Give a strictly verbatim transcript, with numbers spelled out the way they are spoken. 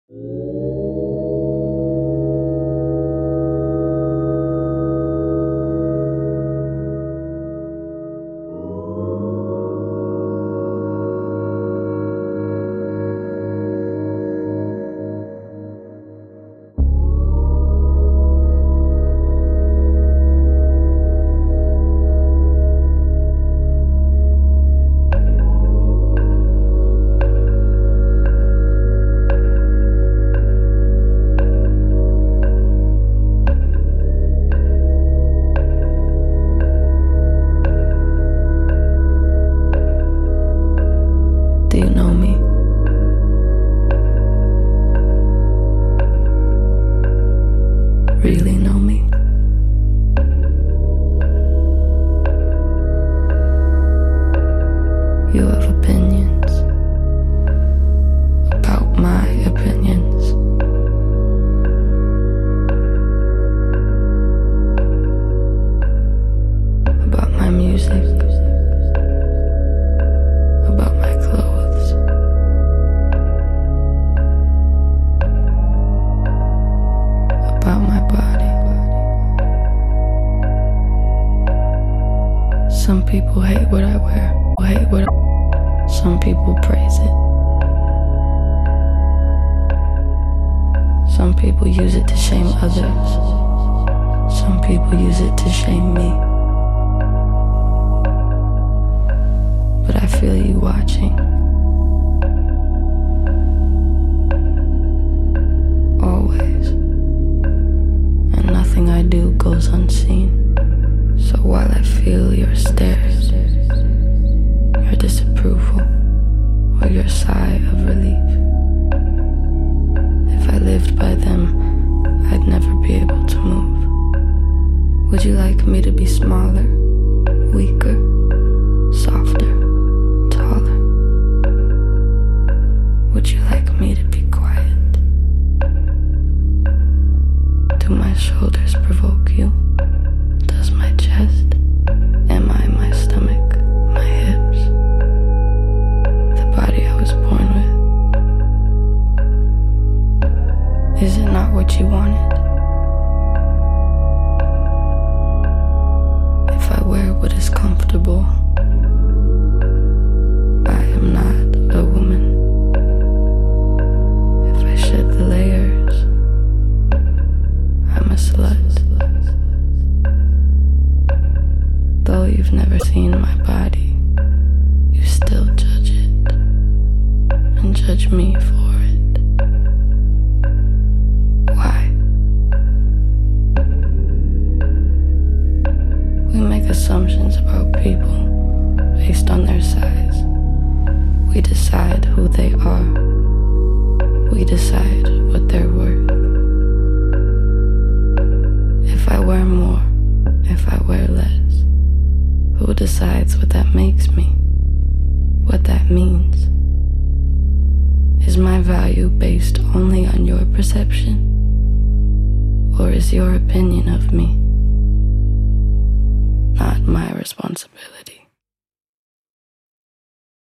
Do you know me? Really know me? You have opinions about my opinions. About my music. About my clothes. About my body. Some people hate what I wear. Hate what I... Some people praise it. Some people use it to shame others. Some people use it to shame me. But I feel you watching. Always. And nothing I do goes unseen. So while I feel your stares, your disapproval, or your sigh of relief, if I lived by them, I'd never be able to move. Would you like me to be smaller, weaker, softer, taller? Would you like me to be quiet? Do my shoulders provoke you? Does my chest? Am I my stomach? My hips? The body I was born with? Is it not what you wanted? If I wear what is comfortable, I am not a woman. If I shed the layers, I'm a slut. Though you've never seen my body, you still judge it, and judge me for it. Why? We make assumptions about people based on their size. We decide who they are. We decide what they're worth. If I wear more, if I wear less, who decides what that makes me? What that means? Is my value based only on your perception? Or is your opinion of me not my responsibility?